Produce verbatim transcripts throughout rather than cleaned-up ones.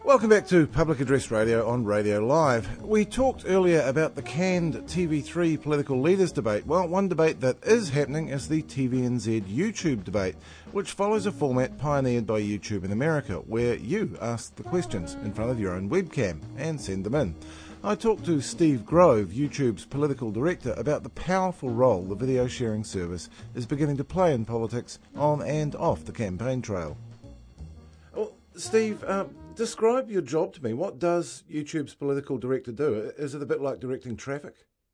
Welcome back to Public Address Radio on Radio Live. We talked earlier about the canned T V three political leaders debate. Well, one debate that is happening is the T V N Z YouTube debate, which follows a format pioneered by YouTube in America, where you ask the questions in front of your own webcam and send them in. I talked to Steve Grove, YouTube's political director, about the powerful role the video sharing service is beginning to play in politics on and off the campaign trail. Well, Steve, uh, describe your job to me. What does YouTube's political director do? Is it a bit like directing traffic?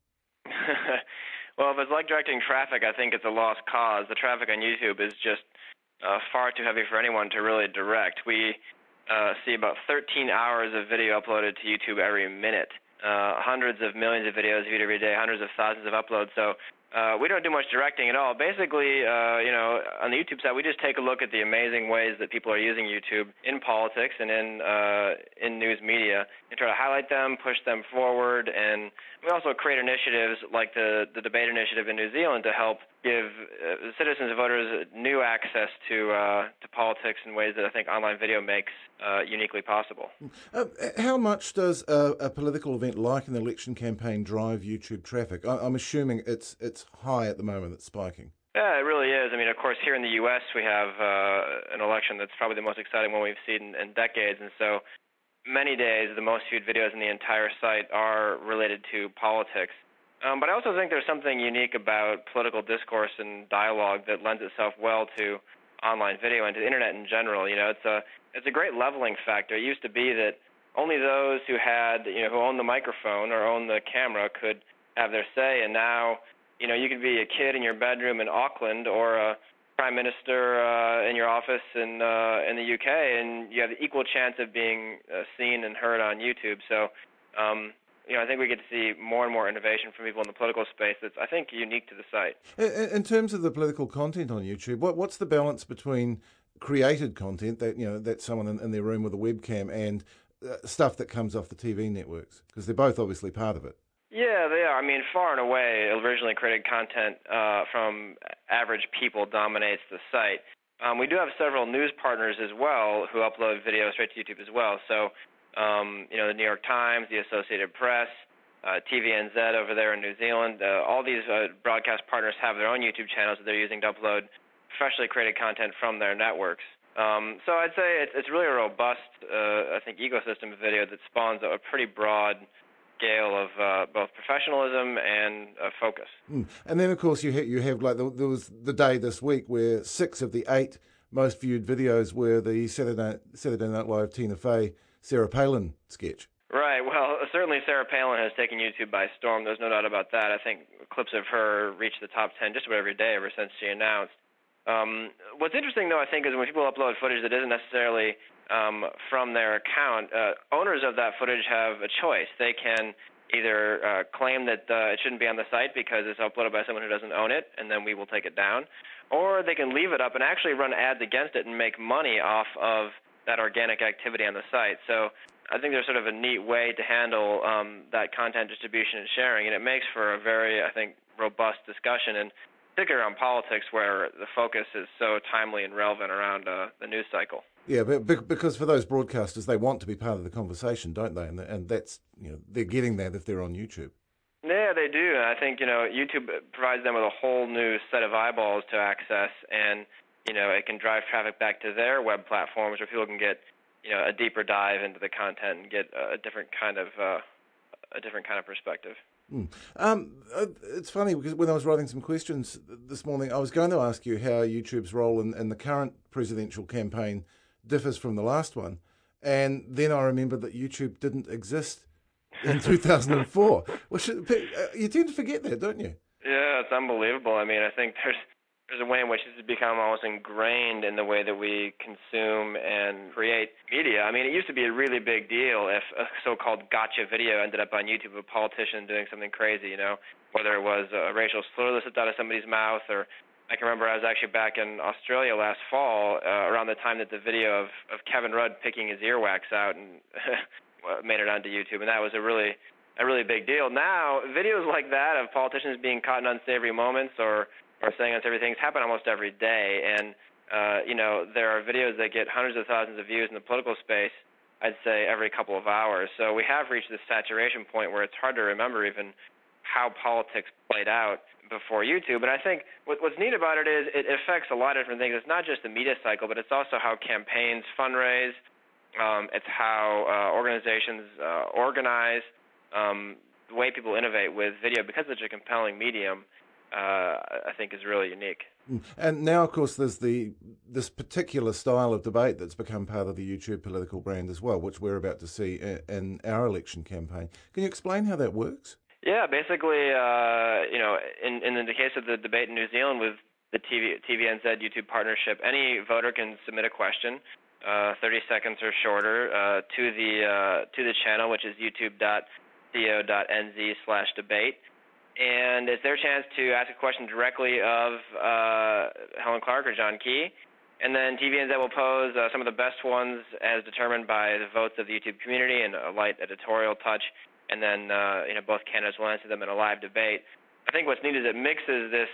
Well, if it's like directing traffic, I think it's a lost cause. The traffic on YouTube is just uh, far too heavy for anyone to really direct. We uh, see about thirteen hours of video uploaded to YouTube every minute, uh, hundreds of millions of videos viewed every day, hundreds of thousands of uploads. So uh, we don't do much directing at all. Basically, uh, you know, on the YouTube side, we just take a look at the amazing ways that people are using YouTube in politics and in uh, in news media and try to highlight them, push them forward, and we also create initiatives like the, the debate initiative in New Zealand to help give uh, citizens and voters new access to uh, to politics in ways that I think online video makes uh, uniquely possible. Uh, how much does a, a political event like an election campaign drive YouTube traffic? I, I'm assuming it's it's high at the moment, it's spiking. Yeah, it really is. I mean, of course, here in the U S we have uh, an election that's probably the most exciting one we've seen in, in decades, and so many days the most viewed videos in the entire site are related to politics. Um, but I also think there's something unique about political discourse and dialogue that lends itself well to online video and to the internet in general. You know, it's a it's a great leveling factor. It used to be that only those who had, you know, who owned the microphone or owned the camera could have their say, and now, you know, you could be a kid in your bedroom in Auckland or a prime minister uh, in your office in uh, in the U K, and you have the equal chance of being uh, seen and heard on YouTube. So, um, you know, I think we get to see more and more innovation from people in the political space that's, I think, unique to the site. In, in terms of the political content on YouTube, what, what's the balance between created content that, you know, that's someone in, in their room with a webcam and uh, stuff that comes off the T V networks? Because they're both obviously part of it. Yeah, they are. I mean, far and away, originally created content uh, from average people dominates the site. Um, we do have several news partners as well who upload video straight to YouTube as well. So, um, you know, the New York Times, the Associated Press, uh, T V N Z over there in New Zealand, uh, all these uh, broadcast partners have their own YouTube channels that they're using to upload freshly created content from their networks. Um, so I'd say it's, it's really a robust, uh, I think, ecosystem of video that spawns a pretty broad scale of uh, both professionalism and uh, focus. Mm. And then, of course, you, ha- you have, like, the, there was the day this week where six of the eight most viewed videos were the Saturday Night, Saturday Night Live Tina Fey, Sarah Palin sketch. Right. Well, certainly Sarah Palin has taken YouTube by storm. There's no doubt about that. I think clips of her reach the top ten just about every day ever since she announced. Um, what's interesting, though, I think, is when people upload footage that isn't necessarily um, from their account, uh, owners of that footage have a choice. They can either uh, claim that uh, it shouldn't be on the site because it's uploaded by someone who doesn't own it, and then we will take it down, or they can leave it up and actually run ads against it and make money off of that organic activity on the site. So I think there's sort of a neat way to handle um, that content distribution and sharing, and it makes for a very, I think, robust discussion, and particularly around politics, where the focus is so timely and relevant around uh, the news cycle. Yeah, but because for those broadcasters, they want to be part of the conversation, don't they? And and that's, you know, they're getting that if they're on YouTube. Yeah, they do. And I think, you know, YouTube provides them with a whole new set of eyeballs to access, and, you know, it can drive traffic back to their web platforms where people can get, you know, a deeper dive into the content and get a different kind of uh, a different kind of perspective. Mm. Um, it's funny because when I was writing some questions this morning, I was going to ask you how YouTube's role in, in the current presidential campaign differs from the last one, and then I remembered that YouTube didn't exist in two thousand four. Which you tend to forget that, don't you? Yeah, it's unbelievable. I mean, I think there's there's a way in which this has become almost ingrained in the way that we consume and create media. I mean, it used to be a really big deal if a so-called gotcha video ended up on YouTube, a politician doing something crazy, you know, whether it was a racial slur that slipped out of somebody's mouth, or I can remember I was actually back in Australia last fall uh, around the time that the video of, of Kevin Rudd picking his earwax out and made it onto YouTube, and that was a really a really big deal. Now, videos like that of politicians being caught in unsavory moments or or saying unsavory things happen almost every day, and uh, you know, there are videos that get hundreds of thousands of views in the political space I'd say, every couple of hours. So we have reached this saturation point where it's hard to remember even how politics played out before YouTube. And I think what, what's neat about it is it affects a lot of different things. It's not just the media cycle, but it's also how campaigns fundraise. Um, it's how uh, organizations uh, organize, um, the way people innovate with video, because it's such a compelling medium, uh, I think is really unique. And now, of course, there's the this particular style of debate that's become part of the YouTube political brand as well, which we're about to see in our election campaign. Can you explain how that works? Yeah, basically, uh, you know, in, in the case of the debate in New Zealand with the T V, T V N Z YouTube partnership, any voter can submit a question, uh, thirty seconds or shorter, uh, to the uh, to the channel, which is youtube.co.nz slash debate. And it's their chance to ask a question directly of uh, Helen Clark or John Key. And then T V N Z will pose uh, some of the best ones as determined by the votes of the YouTube community and a light editorial touch. And then uh, you know, both candidates will answer them in a live debate. I think what's neat is it mixes this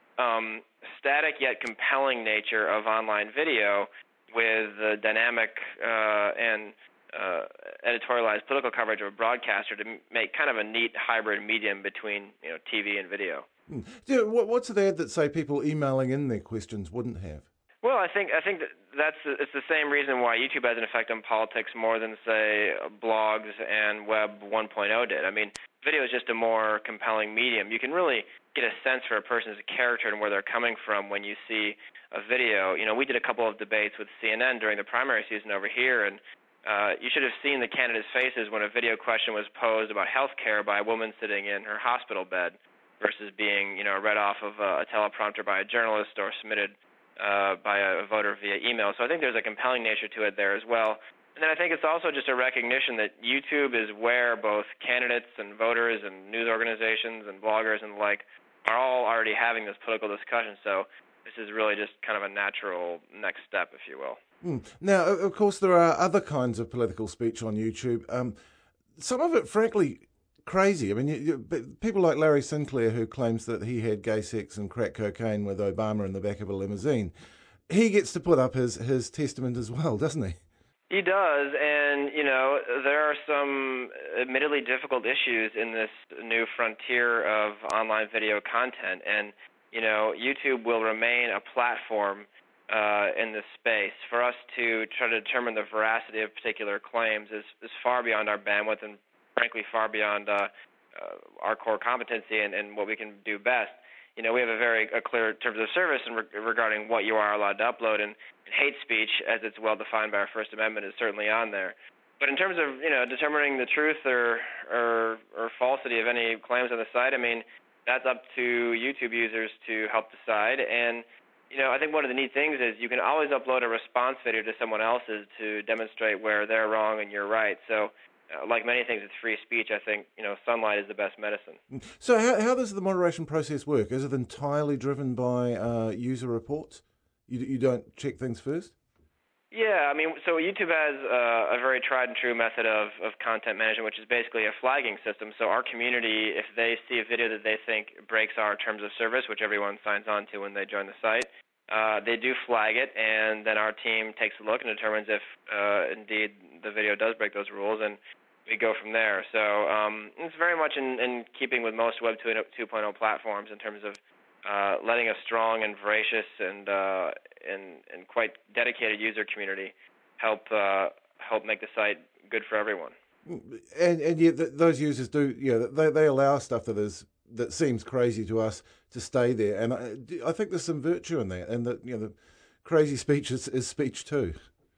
um, static yet compelling nature of online video with the dynamic uh, and uh, editorialized political coverage of a broadcaster to make kind of a neat hybrid medium between, you know, T V and video. Mm. Yeah, what's there that, say, people emailing in their questions wouldn't have? Well, I think I think that that's it's the same reason why YouTube has an effect on politics more than, say, blogs and Web one point oh did. I mean, video is just a more compelling medium. You can really get a sense for a person's character and where they're coming from when you see a video. You know, we did a couple of debates with C N N during the primary season over here, and uh, you should have seen the candidates' faces when a video question was posed about health care by a woman sitting in her hospital bed versus being, you know, read off of a teleprompter by a journalist or submitted Uh, by a voter via email. So I think there's a compelling nature to it there as well. And then I think it's also just a recognition that YouTube is where both candidates and voters and news organizations and bloggers and the like are all already having this political discussion. So this is really just kind of a natural next step, if you will. Mm. Now, of course, there are other kinds of political speech on YouTube. Um, some of it, frankly, crazy. I mean, you, you, people like Larry Sinclair, who claims that he had gay sex and crack cocaine with Obama in the back of a limousine, he gets to put up his, his testament as well, doesn't he? He does, and, you know, there are some admittedly difficult issues in this new frontier of online video content, and, you know, YouTube will remain a platform uh, in this space. For us to try to determine the veracity of particular claims is, is far beyond our bandwidth and frankly far beyond uh, uh, our core competency and, and what we can do best. You know, we have a very a clear terms of service in re- regarding what you are allowed to upload, and, and hate speech, as it's well defined by our First Amendment, is certainly on there. But in terms of, you know, determining the truth or, or or falsity of any claims on the site, I mean, that's up to YouTube users to help decide. And, you know, I think one of the neat things is you can always upload a response video to someone else's to demonstrate where they're wrong and you're right. So, Uh, like many things, it's free speech. I think, you know, sunlight is the best medicine. So how, how does the moderation process work? Is it entirely driven by uh, user reports? You, you don't check things first? Yeah, I mean, so YouTube has uh, a very tried and true method of, of content management, which is basically a flagging system. So our community, if they see a video that they think breaks our terms of service, which everyone signs on to when they join the site, uh, they do flag it, and then our team takes a look and determines if uh, indeed the video does break those rules, and we go from there. So um, it's very much in, in keeping with most Web two point oh platforms in terms of uh, letting a strong and voracious and, uh, and and quite dedicated user community help uh, help make the site good for everyone. And and yet th- those users do, you know, they they allow stuff that is that seems crazy to us to stay there, and I, I think there's some virtue in that, and that, you know, the crazy speech is, is speech too.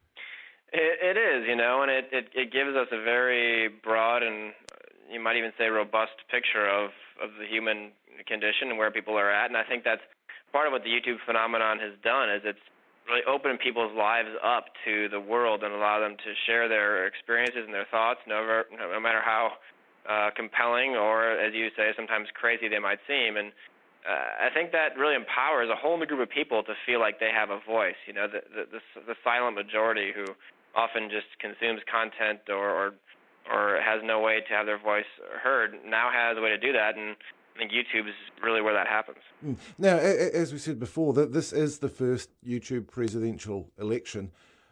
It, it is, you know, and it, it, it gives us a very broad and you might even say robust picture of, of the human condition and where people are at. And I think that's part of what the YouTube phenomenon has done, is it's really opened people's lives up to the world and allow them to share their experiences and their thoughts, no, no matter how uh, compelling or, as you say, sometimes crazy they might seem. And Uh, I think that really empowers a whole new group of people to feel like they have a voice. You know, the the, the, the silent majority who often just consumes content or, or or has no way to have their voice heard now has a way to do that, and I think YouTube is really where that happens. Now, as we said before, that this is the first YouTube presidential election.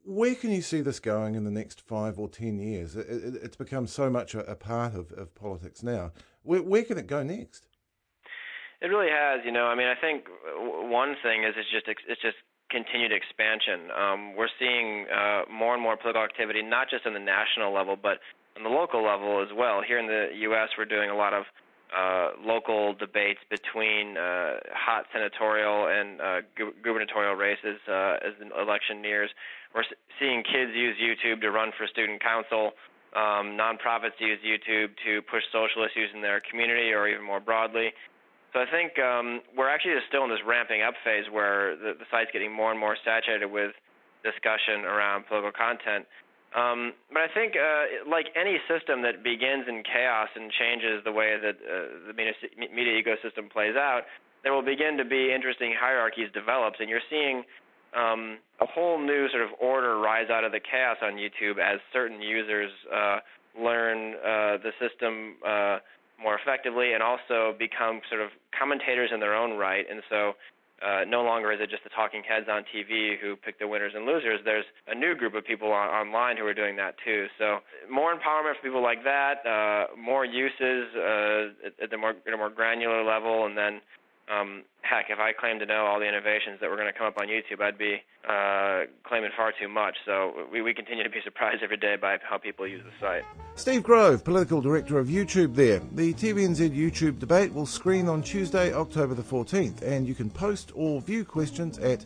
Where can you see this going in the next five or ten years? It, it, it's become so much a, a part of, of politics now. Where, where can it go next? It really has. You know, I mean, I think one thing is it's just it's just continued expansion. Um, we're seeing uh, more and more political activity, not just on the national level, but on the local level as well. Here in the U S, we're doing a lot of uh, local debates between uh, hot senatorial and uh, gu- gubernatorial races uh, as the election nears. We're seeing kids use YouTube to run for student council, um, nonprofits use YouTube to push social issues in their community or even more broadly. So I think um, we're actually just still in this ramping up phase where the, the site's getting more and more saturated with discussion around political content. Um, but I think, uh, like any system that begins in chaos and changes the way that uh, the media, media ecosystem plays out, there will begin to be interesting hierarchies developed, and you're seeing um, a whole new sort of order rise out of the chaos on YouTube as certain users uh, learn uh, the system uh, more effectively and also become sort of commentators in their own right. And so Uh, no longer is it just the talking heads on T V who pick the winners and losers. There's a new group of people on, online who are doing that too. So more empowerment for people like that, uh, more uses uh, at, at, the more, at a more granular level, and then um, heck, if I claimed to know all the innovations that were going to come up on YouTube, I'd be uh, claiming far too much. So we, we continue to be surprised every day by how people use the site. Steve Grove, Political Director of YouTube there. The T V N Z YouTube debate will screen on Tuesday, October the fourteenth, and you can post or view questions at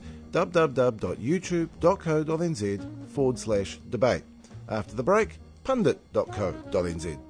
www.youtube.co.nz forward slash debate. After the break, pundit dot co dot n z.